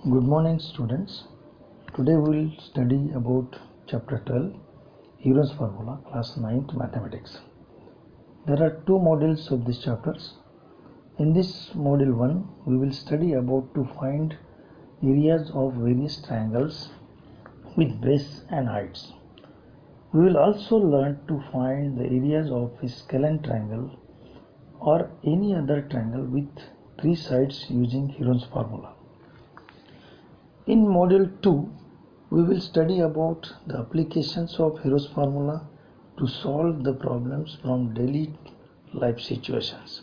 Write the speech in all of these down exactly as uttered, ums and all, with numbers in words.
Good morning, students. Today we will study about chapter twelve, Heron's formula, class ninth mathematics. There are two modules of these chapters. In this module one, we will study about to find areas of various triangles with base and heights. We will also learn to find the areas of a scalene triangle or any other triangle with three sides using Heron's formula. In module two, we will study about the applications of Heron's formula to solve the problems from daily life situations.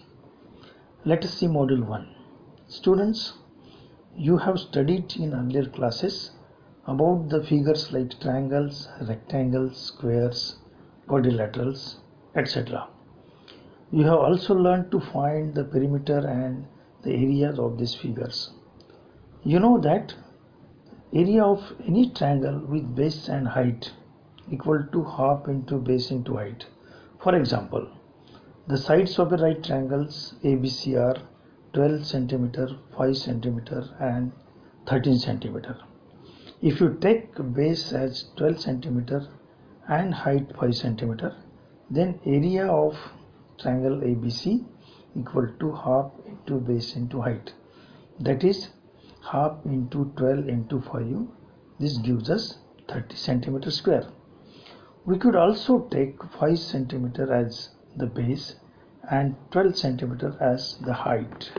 Let us see module one. Students, you have studied in earlier classes about the figures like triangles, rectangles, squares, quadrilaterals, et cetera. You have also learned to find the perimeter and the areas of these figures. You know that area of any triangle with base and height equal to half into base into height. For example, the sides of a right triangles A B C are twelve centimeter, five centimeter and thirteen centimeter. If you take base as twelve centimeter and height five centimeter, then area of triangle A B C equal to half into base into height. That is half into twelve into five. This gives us thirty centimeter square. We could also take five centimeter as the base and twelve centimeter as the height.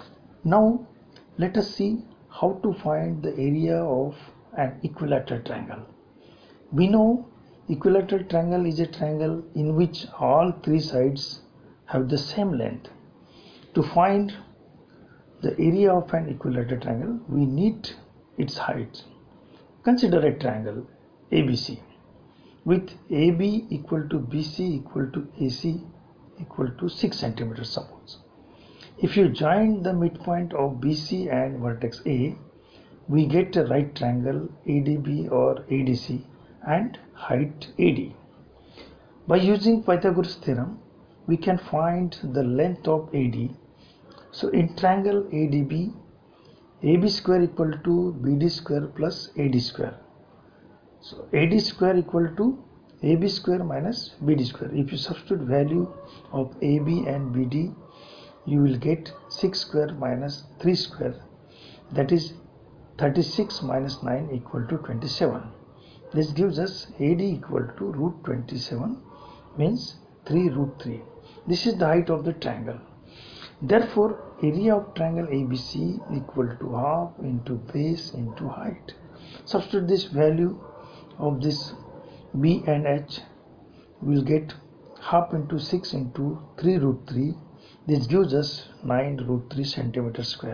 Now let us see how to find the area of an equilateral triangle. We know equilateral triangle is a triangle in which all three sides have the same length. To find the area of an equilateral triangle, we need its height. Consider a triangle A B C with A B equal to B C equal to A C equal to six centimeters suppose. If you join the midpoint of B C and vertex A, we get a right triangle A D B or A D C and height A D. By using Pythagoras theorem, we can find the length of A D. So in triangle A D B, A B square equal to B D square plus A D square. So A D square equal to A B square minus B D square. If you substitute value of A B and B D, you will get six square minus three square. That is thirty-six minus nine equal to twenty-seven. This gives us A D equal to root twenty-seven, means three root three. This is the height of the triangle. Therefore, area of triangle A B C equal to half into base into height. Substitute this value of this B and H, we will get half into six into three root three. This gives us nine root three centimeter square.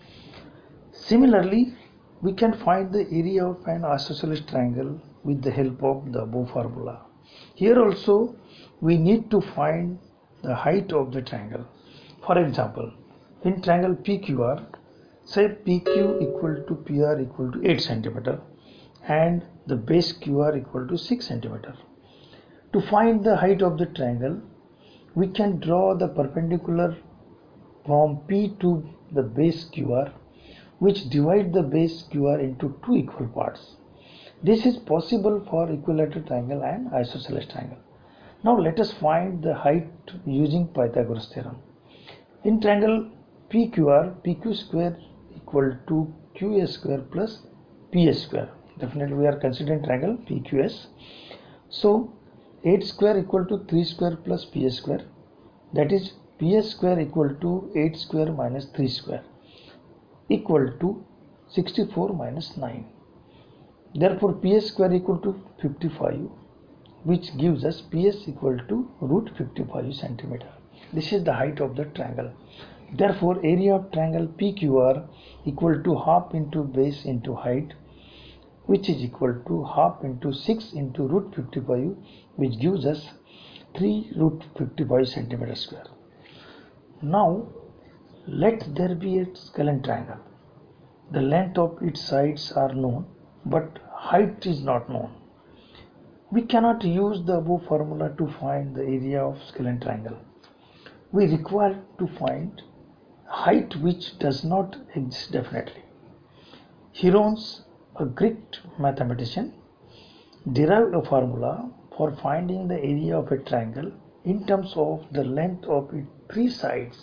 Similarly, we can find the area of an isosceles triangle with the help of the above formula. Here also, we need to find the height of the triangle. For example, in triangle P Q R, say P Q equal to P R equal to eight centimeter and the base Q R equal to six centimeter. To find the height of the triangle, we can draw the perpendicular from P to the base Q R, which divide the base Q R into two equal parts. This is possible for equilateral triangle and isosceles triangle. Now let us find the height using Pythagoras theorem. In triangle P Q R, P Q square equal to Q S square plus P S square. Definitely we are considering triangle P Q S. So eight square equal to three square plus P S square. That is P S square equal to eight square minus three square equal to sixty-four minus nine. Therefore P S square equal to fifty-five, which gives us P S equal to root fifty-five centimeter. This is the height of the triangle. Therefore, area of triangle P Q R equal to half into base into height, which is equal to half into six into root fifty-five, which gives us three root fifty-five centimeter square. Now, let there be a scalene triangle. The length of its sides are known, but height is not known. We cannot use the above formula to find the area of scalene triangle. We require to find height which does not exist definitely. Herones, a Greek mathematician, derived a formula for finding the area of a triangle in terms of the length of its three sides.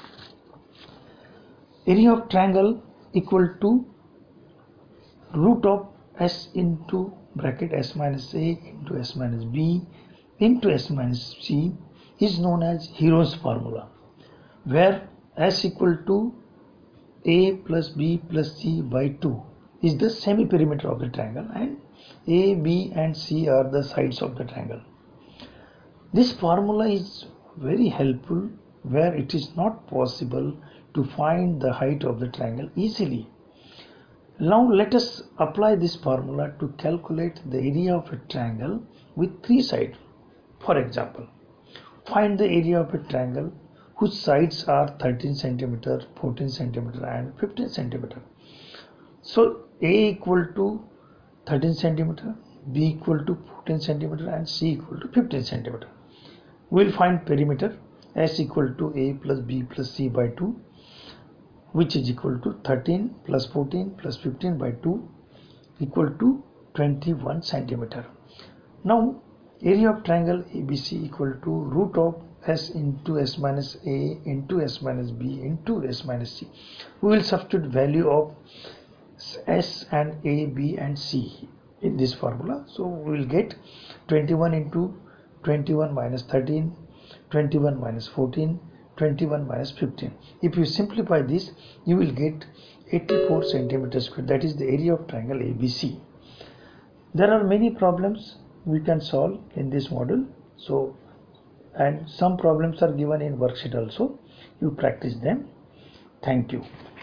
Area of triangle equal to root of s into bracket s minus a into s minus b into s minus c is known as Heron's formula, where s equal to a plus b plus c by two is the semi-perimeter of the triangle and a, b and c are the sides of the triangle. This formula is very helpful where it is not possible to find the height of the triangle easily. Now let us apply this formula to calculate the area of a triangle with three sides. For example, find the area of a triangle whose sides are thirteen centimeter, fourteen centimeter and fifteen centimeter. So A equal to thirteen centimeter, B equal to fourteen centimeter and C equal to fifteen centimeter. We will find perimeter S equal to A plus B plus C by two, which is equal to thirteen plus fourteen plus fifteen by two equal to twenty-one centimeter. Now area of triangle A B C equal to root of S into S minus A into S minus B into S minus C. We will substitute value of S and A, B and C in this formula. So we will get twenty-one into twenty-one minus thirteen, twenty-one minus fourteen, twenty-one minus fifteen. If you simplify this, you will get eighty-four centimeters square. That is the area of triangle A B C. There are many problems we can solve in this module. So, and some problems are given in worksheet also. You practice them. Thank you.